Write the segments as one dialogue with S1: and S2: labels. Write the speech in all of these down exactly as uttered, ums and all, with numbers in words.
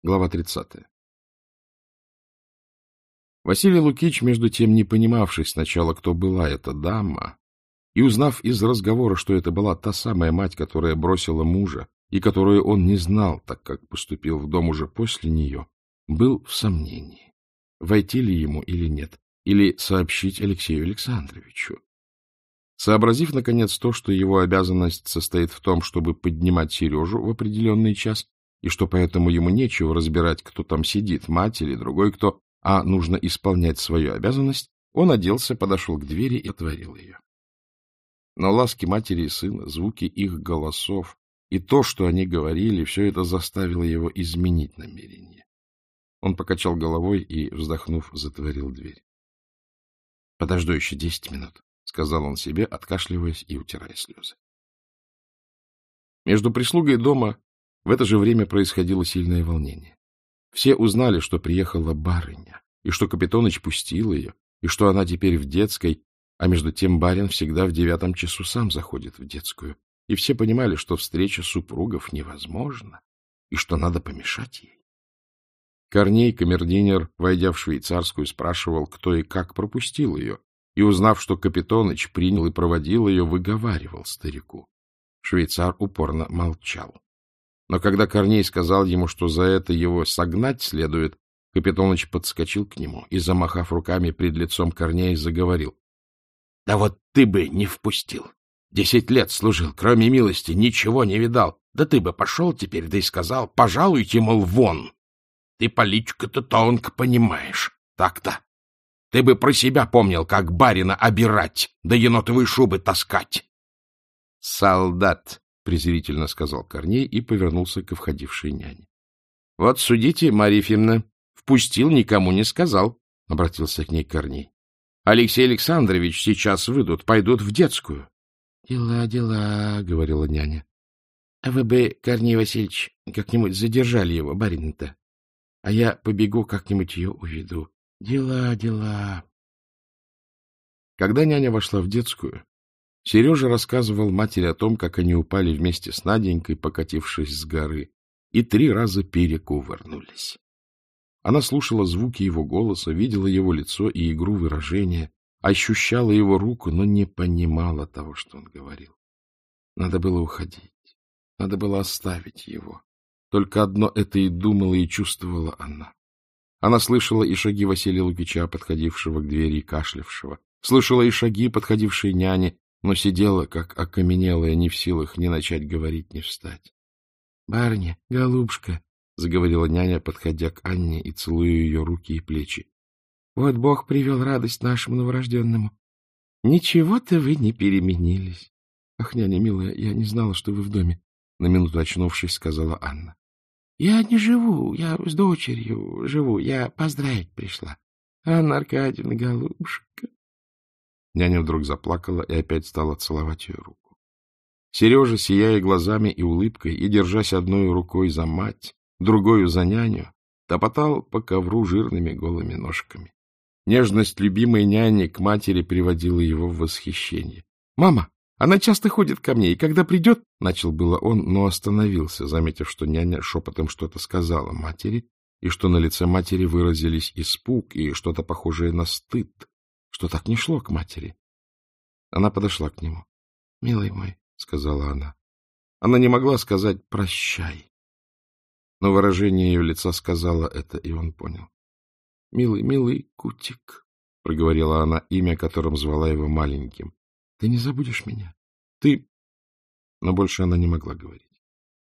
S1: Глава тридцатая. Василий Лукич, между тем не понимавший сначала, кто была эта дама, и узнав из разговора, что это была та самая мать, которая бросила мужа, и которую он не знал, так как поступил в дом уже после нее, был в сомнении, войти ли ему или нет, или сообщить Алексею Александровичу. Сообразив, наконец, то, что его обязанность состоит в том, чтобы поднимать Сережу в определенный час, и что поэтому ему нечего разбирать, кто там сидит, мать или другой кто, а нужно исполнять свою обязанность, он оделся, подошел к двери и отворил ее. Но ласки матери и сына, звуки их голосов и то, что они говорили, все это заставило его изменить намерение. Он покачал головой и, вздохнув, затворил дверь. — Подожду еще десять минут, — сказал он себе, откашливаясь и утирая слезы. Между прислугой дома в это же время происходило сильное волнение. Все узнали, что приехала барыня, и что Капитоныч пустил ее, и что она теперь в детской, а между тем барин всегда в девятом часу сам заходит в детскую, и все понимали, что встреча супругов невозможна, и что надо помешать ей. Корней, камердинер, войдя в швейцарскую, спрашивал, кто и как пропустил ее, и, узнав, что Капитоныч принял и проводил ее, выговаривал старику. Швейцар упорно молчал. Но когда Корней сказал ему, что за это его согнать следует, Капитоныч подскочил к нему и, замахав руками пред лицом Корнея, заговорил. — Да вот ты бы не впустил. Десять лет служил, кроме милости, ничего не видал. Да ты бы пошел теперь, да и сказал, пожалуйте, мол, вон. Ты политику-то тонко понимаешь. Так-то. Ты бы про себя помнил, как барина обирать, да енотовые шубы таскать. — Солдат! — презрительно сказал Корней и повернулся к входившей няне. — Вот судите, Марья Ефимовна, впустил, никому не сказал, — обратился к ней Корней. — Алексей Александрович сейчас выйдут, пойдут в детскую. — Дела, дела, — говорила няня. — А вы бы, Корней Васильевич, как-нибудь задержали его, барина-то, а я побегу как-нибудь ее уведу. Дела, дела. Когда няня вошла в детскую, Сережа рассказывал матери о том, как они упали вместе с Наденькой, покатившись с горы, и три раза перекувырнулись. Она слушала звуки его голоса, видела его лицо и игру выражения, ощущала его руку, но не понимала того, что он говорил. Надо было уходить, надо было оставить его. Только одно это и думала, и чувствовала она. Она слышала и шаги Василия Лукича, подходившего к двери и кашлявшего, слышала и шаги, подходившей няни, но сидела, как окаменелая, не в силах ни начать говорить, ни встать. — Барыня, голубушка, — заговорила няня, подходя к Анне и целуя ее руки и плечи. — Вот Бог привел радость нашему новорожденному. Ничего-то вы не переменились. — Ах, няня милая, я не знала, что вы в доме, — на минуту очнувшись, сказала Анна. — Я не живу, я с дочерью живу, я поздравить пришла. Анна Аркадьевна, голубушка. Няня вдруг заплакала и опять стала целовать ее руку. Сережа, сияя глазами и улыбкой, и держась одной рукой за мать, другою за няню, топотал по ковру жирными голыми ножками. Нежность любимой няни к матери приводила его в восхищение. — Мама, она часто ходит ко мне, и когда придет... — начал было он, но остановился, заметив, что няня шепотом что-то сказала матери, и что на лице матери выразились испуг и что-то похожее на стыд, что так не шло к матери. Она подошла к нему. — Милый мой, — сказала она. Она не могла сказать «прощай», но выражение ее лица сказала это, и он понял. — Милый, милый Кутик, — проговорила она, имя которым звала его маленьким. — Ты не забудешь меня? Ты... Но больше она не могла говорить.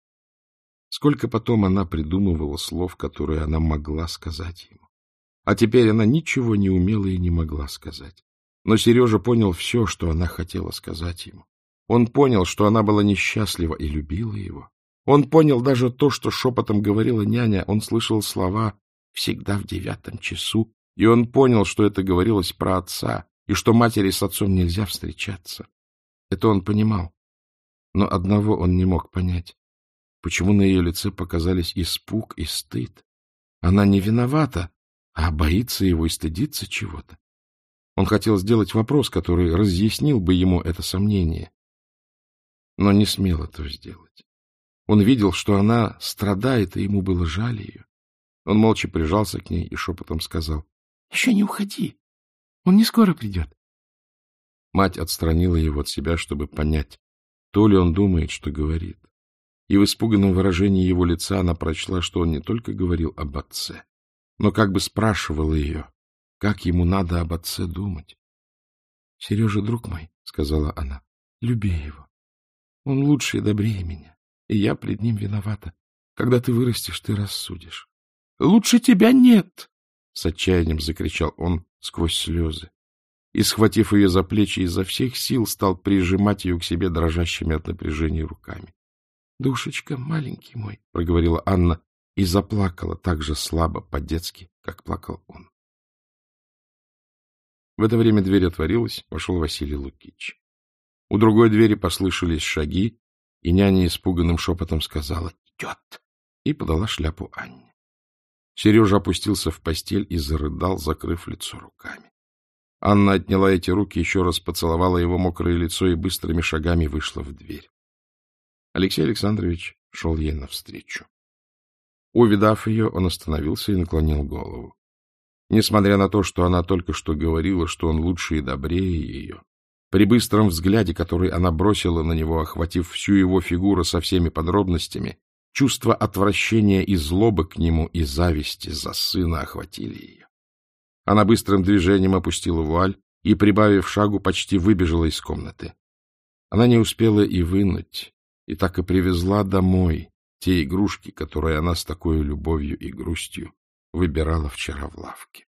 S1: Сколько потом она придумывала слов, которые она могла сказать ему. А теперь она ничего не умела и не могла сказать. Но Сережа понял все, что она хотела сказать ему. Он понял, что она была несчастлива и любила его. Он понял даже то, что шепотом говорила няня. Он слышал слова «всегда в девятом часу», и он понял, что это говорилось про отца, и что матери с отцом нельзя встречаться. Это он понимал. Но одного он не мог понять. Почему на ее лице показались испуг и стыд? Она не виновата, а боится его и стыдится чего-то. Он хотел сделать вопрос, который разъяснил бы ему это сомнение, но не смел этого сделать. Он видел, что она страдает, и ему было жаль ее. Он молча прижался к ней и шепотом сказал: — Еще не уходи, он не скоро придет. Мать отстранила его от себя, чтобы понять, то ли он думает, что говорит. И в испуганном выражении его лица она прочла, что он не только говорил об отце, но как бы спрашивал ее, как ему надо об отце думать. — Сережа, друг мой, — сказала она, — люби его. Он лучше и добрее меня, и я пред ним виновата. Когда ты вырастешь, ты рассудишь. — Лучше тебя нет! — с отчаянием закричал он сквозь слезы. И, схватив ее за плечи, изо всех сил стал прижимать ее к себе дрожащими от напряжения руками. — Душечка, маленький мой, — проговорила Анна и заплакала так же слабо, по-детски, как плакал он. В это время дверь отворилась, вошел Василий Лукич. У другой двери послышались шаги, и няня испуганным шепотом сказала: — Идет! И подала шляпу Анне. Сережа опустился в постель и зарыдал, закрыв лицо руками. Анна отняла эти руки, еще раз поцеловала его мокрое лицо и быстрыми шагами вышла в дверь. Алексей Александрович шел ей навстречу. Увидав ее, он остановился и наклонил голову. Несмотря на то, что она только что говорила, что он лучше и добрее ее, при быстром взгляде, который она бросила на него, охватив всю его фигуру со всеми подробностями, чувство отвращения и злобы к нему и зависти за сына охватили ее. Она быстрым движением опустила вуаль и, прибавив шагу, почти выбежала из комнаты. Она не успела и вынуть, и так и привезла домой те игрушки, которые она с такой любовью и грустью выбирала вчера в лавке.